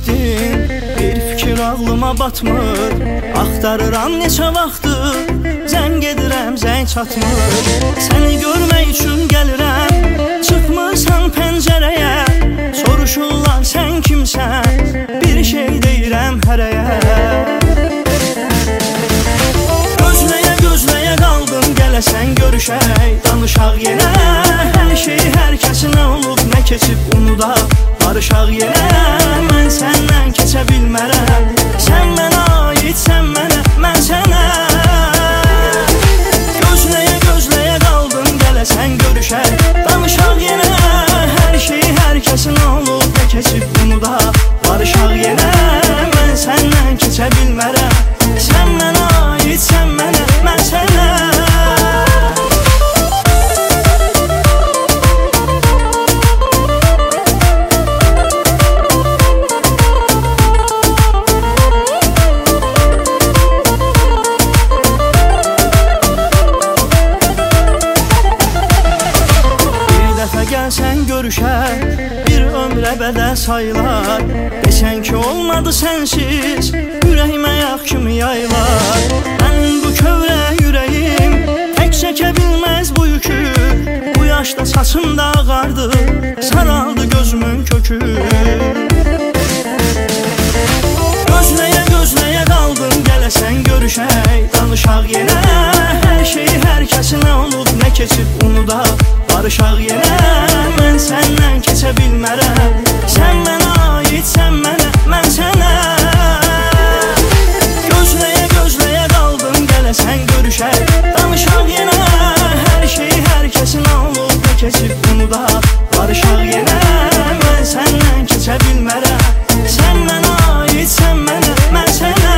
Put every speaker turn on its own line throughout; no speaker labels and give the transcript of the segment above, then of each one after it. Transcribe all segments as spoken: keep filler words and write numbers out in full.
getdin, bir fikir ağlıma batmır. Axtarıram neçə vaxtdır, zəng edirəm, zəng çatmır. Səni görmək üçün gəlirəm, çıxmırsan pəncərəyə. Soruşurlar sən kimsən, bir şey deyirəm hərəyə. Gözləyə gözləyə qaldım, gələsən görüşək, danışaq yenə. Hər şey hər kəsin nə olub, nə keçib unudaq, barışaq yenə. Mən səndən keçə bilmərəm, sən mənə aid, sən mənə, mən sənə. Gözləyə gözləyə qaldım, gələsən görüşək, danışaq yenə. Hər şey hər kəsin nə olub, nə keçib unudaq, barışaq yenə. Mən səndən keçə bilmərəm, sən mənə aid, sən mənə, mən sənə. Gəlsən görüşər, bir ömrə bədəl sayılar. Desən ki olmadı sənsiz, ürəyimə yağ kimi yaylar. Mənim bu kövrə ürəyim tək çəkə bilməz bu yükü. Bu yaşda saçım da ağardı, saraldı gözümün kökü. Gözləyə gözləyə qaldım, gələsən görüşək, danışaq yenə. Hər şey hər kəsin nə olub, nə keçib unudaq, barışaq yenə. Mən səndən keçə bilmərəm, sən mənə aid, sən mənə, mən sənə. Gözləyə gözləyə qaldım, gələsən görüşək, danışaq yenə. Hər şey hər kəsin nə olub, nə keçib unudaq, barışaq yenə. Mən səndən keçə bilmərəm, sən mənə aid, sən mənə, mən sənə.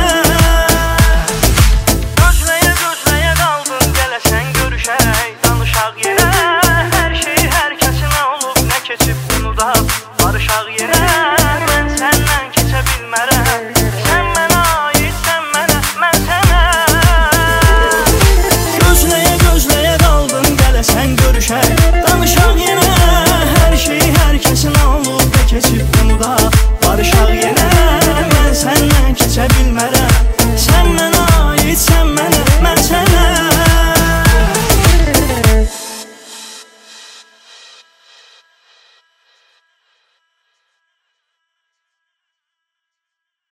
Gözləyə gözləyə qaldım, gələsən görüşək, danışaq yenə. Keçib unudaq, barışaq yenə. Mən səndən keçə bilmərəm, sən mənə aid, sən mənə, mən sənə. Gözləyə gözləyə qaldım, gələsən görüşək.